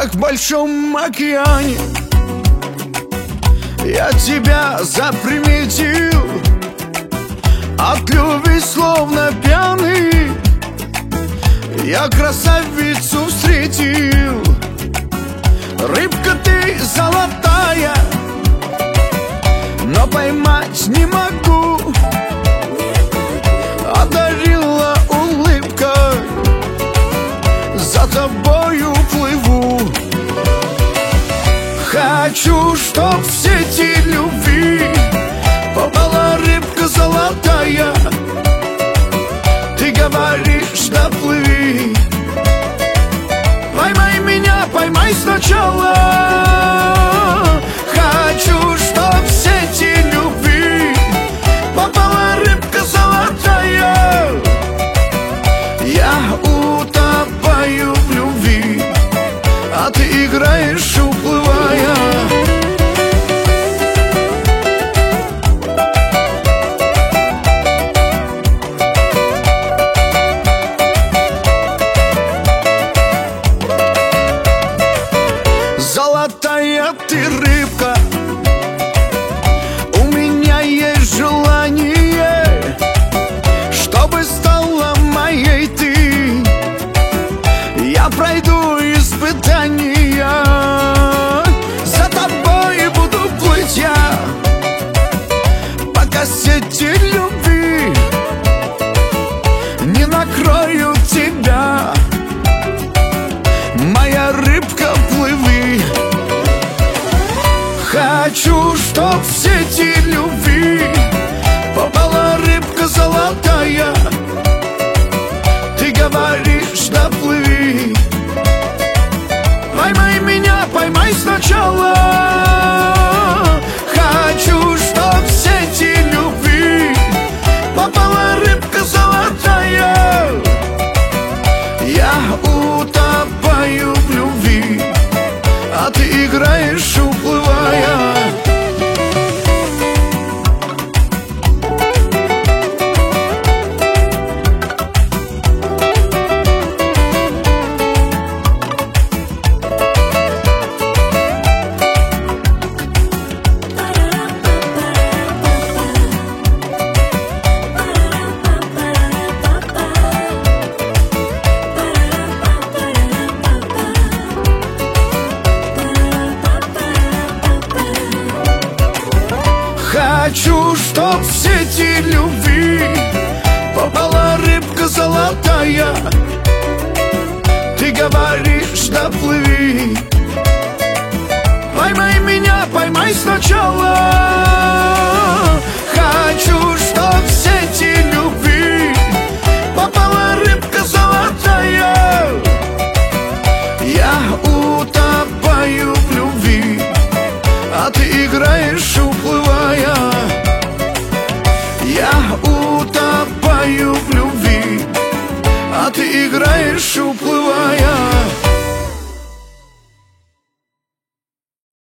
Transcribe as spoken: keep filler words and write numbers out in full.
как в большом океане. Я тебя заприметил, от любви словно пьяный. Я красавицу встретил, рыбка ты золотая, но поймать не могу. Одарила улыбкой, за тобою плыву. Хочу, чтоб в сети любви попала рыбка золотая. Ты говоришь, доплыви, поймай меня, поймай сначала. Хочу, чтоб в сети любви попала рыбка золотая. Я утопаю в любви, а ты играешь, уплывая. Золотая ты рыбка, у меня есть желание, чтобы стала моей ты. Я пройду испытания, за тобой буду плыть я пока сети любви не накроют тебя. Моя рыбка, плыви. Хочу, чтоб в сети любви попала рыбка золотая. Ты говоришь, доплыви, поймай меня, поймай сначала. Хочу, чтоб в сети любви попала рыбка золотая. Я утопаю в любви, а ты играешь, уплывая. Хочу, чтоб в сети любви попала рыбка золотая. Ты говоришь, доплыви, поймай меня, поймай сначала. Хочу, чтоб в сети любви попала рыбка золотая. Я утопаю в любви, а ты играешь, уплывая. Я утопаю в любви, а ты играешь, уплывая.